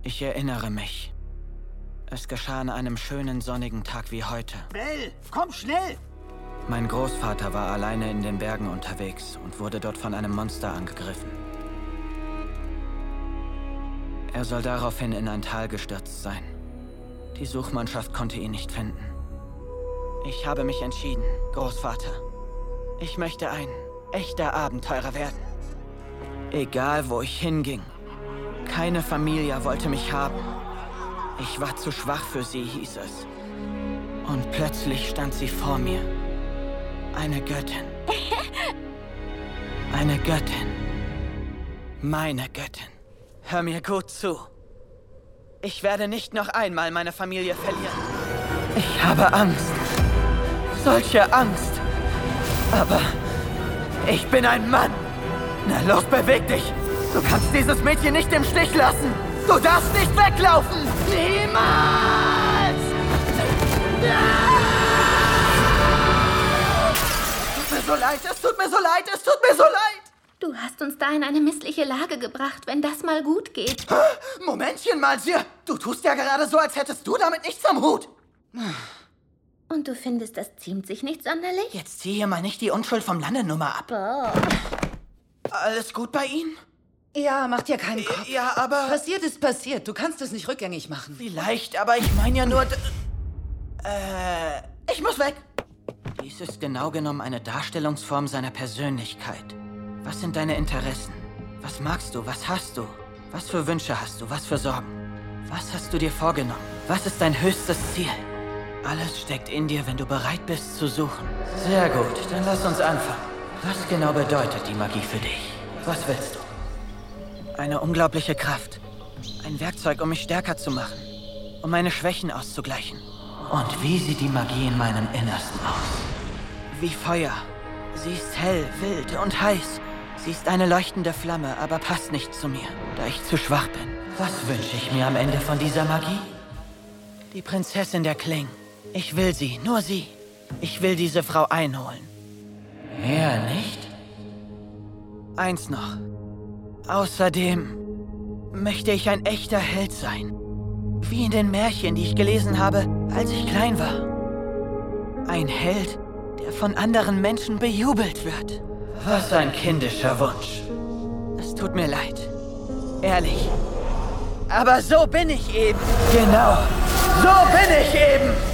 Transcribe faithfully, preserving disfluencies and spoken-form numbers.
Ich erinnere mich. Es geschah an einem schönen sonnigen Tag wie heute. Bell, komm schnell! Mein Großvater war alleine in den Bergen unterwegs und wurde dort von einem Monster angegriffen. Er soll daraufhin in ein Tal gestürzt sein. Die Suchmannschaft konnte ihn nicht finden. Ich habe mich entschieden, Großvater. Ich möchte ein echter Abenteurer werden. Egal, wo ich hinging. Keine Familie wollte mich haben. Ich war zu schwach für sie, hieß es. Und plötzlich stand sie vor mir. Eine Göttin. Eine Göttin. Meine Göttin. Hör mir gut zu. Ich werde nicht noch einmal meine Familie verlieren. Ich habe Angst. Solche Angst. Aber ich bin ein Mann. Na los, beweg dich. Du kannst dieses Mädchen nicht im Stich lassen. Du darfst nicht weglaufen. Niemals! Es tut mir so leid, es tut mir so leid, es tut mir so leid. Du hast uns da in eine missliche Lage gebracht, wenn das mal gut geht. Momentchen mal, Sir. Du tust ja gerade so, als hättest du damit nichts am Hut. Und du findest, das ziemt sich nicht sonderlich? Jetzt zieh hier mal nicht die Unschuld vom Lande-Nummer ab. Oh. Alles gut bei Ihnen? Ja, mach dir keinen Kopf. Ja, aber... Passiert ist passiert. Du kannst es nicht rückgängig machen. Vielleicht, aber ich meine ja nur... Äh... Ich muss weg. Dies ist genau genommen eine Darstellungsform seiner Persönlichkeit. Was sind deine Interessen? Was magst du? Was hast du? Was für Wünsche hast du? Was für Sorgen? Was hast du dir vorgenommen? Was ist dein höchstes Ziel? Alles steckt in dir, wenn du bereit bist zu suchen. Sehr gut, dann lass uns anfangen. Was genau bedeutet die Magie für dich? Was willst du? Eine unglaubliche Kraft. Ein Werkzeug, um mich stärker zu machen. Um meine Schwächen auszugleichen. Und wie sieht die Magie in meinem Innersten aus? Wie Feuer. Sie ist hell, wild und heiß. Sie ist eine leuchtende Flamme, aber passt nicht zu mir, da ich zu schwach bin. Was wünsche ich mir am Ende von dieser Magie? Die Prinzessin der Klingen. Ich will sie, nur sie. Ich will diese Frau einholen. Mehr nicht? Eins noch. Außerdem möchte ich ein echter Held sein. Wie in den Märchen, die ich gelesen habe, als ich klein war. Ein Held, der von anderen Menschen bejubelt wird. Was ein kindischer Wunsch. Es tut mir leid. Ehrlich. Aber so bin ich eben. Genau. So bin ich eben.